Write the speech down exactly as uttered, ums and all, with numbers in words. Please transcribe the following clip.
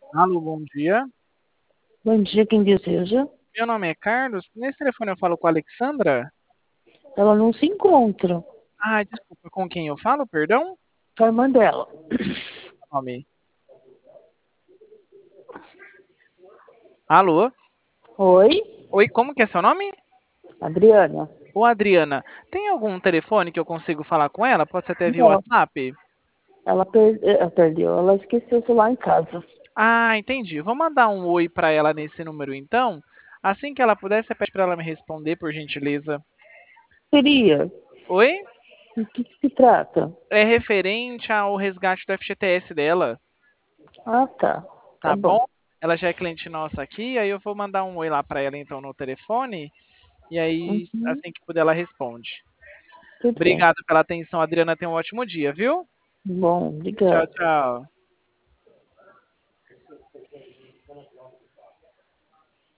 Alô, bom dia. Bom dia, quem deseja. Meu nome é Carlos. Nesse telefone eu falo com a Alexandra. Ela não se encontra. Ah, desculpa, com quem eu falo, perdão? Com a irmã dela. Nome. Alô? Oi, Oi, como que é seu nome? Adriana. Ô, Adriana, tem algum telefone que eu consigo falar com ela? Pode ser até via Não, WhatsApp? ela per- eh, perdeu. Ela esqueceu o celular em casa. Ah, entendi. Vou mandar um oi para ela nesse número então. Assim que ela puder, você pede para ela me responder, por gentileza. Seria? Oi? O que, que se trata? É referente ao resgate do F G T S dela, Ah, tá. Tá tá bom? bom. Ela já é cliente nossa aqui, aí eu vou mandar um oi lá para ela então no telefone. E aí, Uhum, assim que puder, ela responde. tudo bem. Obrigado pela atenção, Adriana. Tenha um ótimo dia, viu? Bom, Tchau, obrigada. tchau.